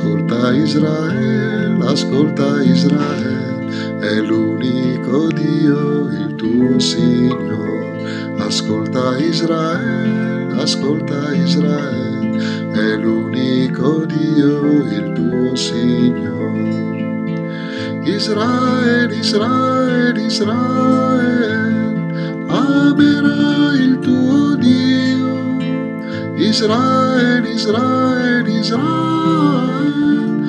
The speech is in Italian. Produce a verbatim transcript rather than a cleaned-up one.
Ascolta Israele, ascolta Israele, è l'unico Dio, il tuo Signore. Ascolta Israele, ascolta Israele, è l'unico Dio, il tuo Signore. Israele, Israele, Israele, amerà il tuo Dio. Israele, Israele, Israele,